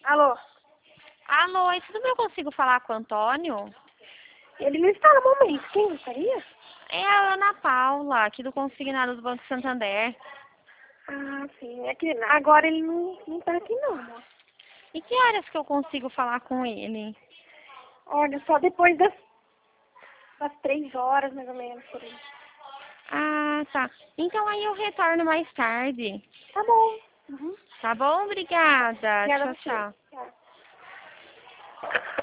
Alô? Alô, e tudo bem? Eu consigo falar com o Antônio? Ele não está no momento. Quem gostaria? É a Ana Paula, aqui do Consignado do Banco Santander. Ah, sim. É que agora ele não tá aqui não, amor. E que horas que eu consigo falar com ele? Olha, só depois das 3 horas, mais ou menos, por aí. Ah, tá. Então aí eu retorno mais tarde. Tá bom. Uhum. Tá bom? Obrigada. Obrigada a Tchau, você. tchau. Tchau.